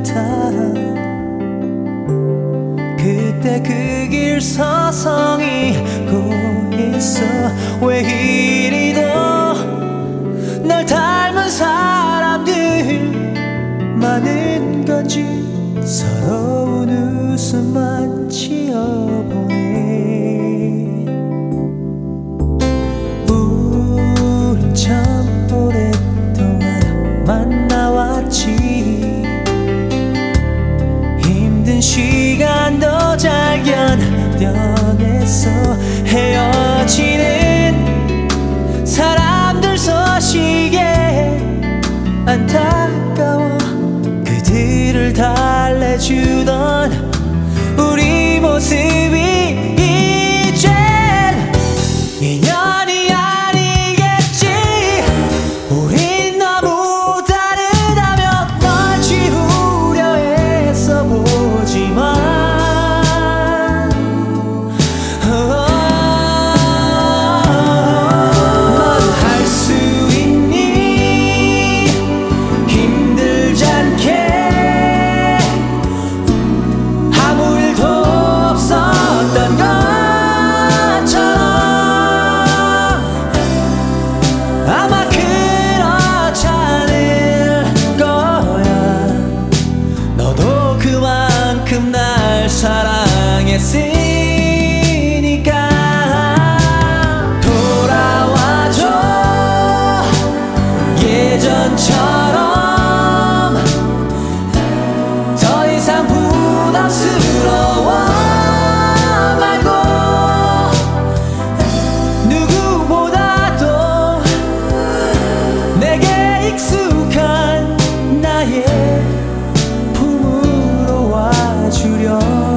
같아. 그때 그 길 서성이고 있어. 왜 이리도 널 닮은 사람들 많은 건지 서러운 웃음만 지어보네. 우린 참 오랫동안 만나왔지. 힘든 시간도 잘 견뎌냈어. 헤어지는 사람들 소식에 안타까워. 그들을 달래주던 우리 모습이 이젠 인연이 아니겠지. 우린 너무 다르다며 널 지우려 애써 보지만 아마 그렇지 않을 거야. 너도 그만큼 날 사랑했으니까. 돌아와줘 예전처럼. 더 이상 부담스러워 말고 누구보다도 내게 익숙한 나의 품으로 와주려.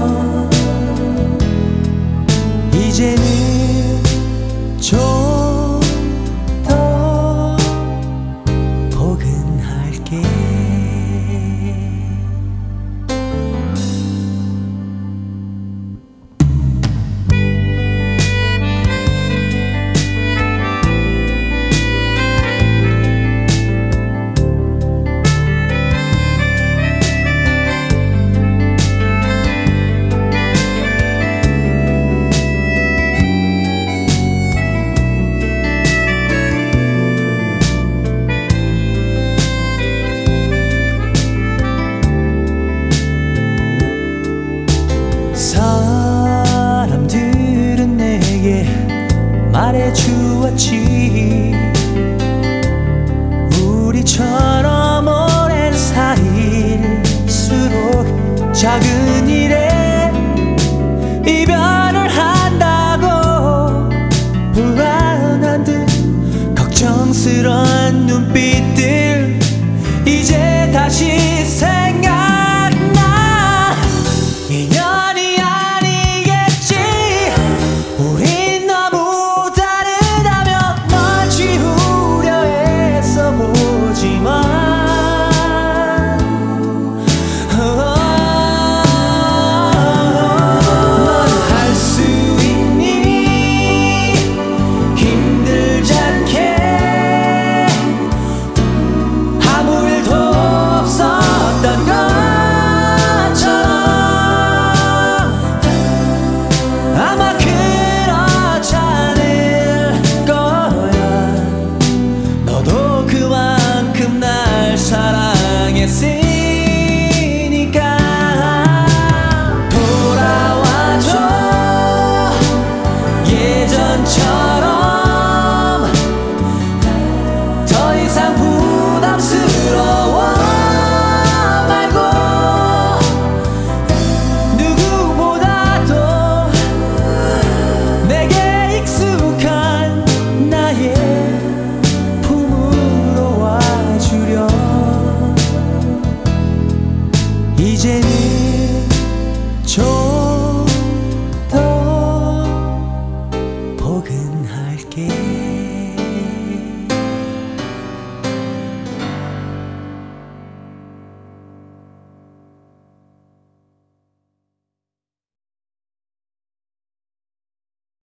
이제는 좀 더 포근할게. 사람들은 내게 말해주었지. 우리처럼 오랜 사이일수록 작은 일에 이별을 한다고. 불안한 듯 걱정스러운 눈빛들 이제 다시 생각나. 인연이 아니겠지. 우린 너무 다르다며 널 지우려 애써 보지만 넌 할 수 있니? 힘들지 않게. 아무 일도 없었던 것처럼. 아마 그렇지 않을 거야. 너도 그만큼 날 사랑했으니까.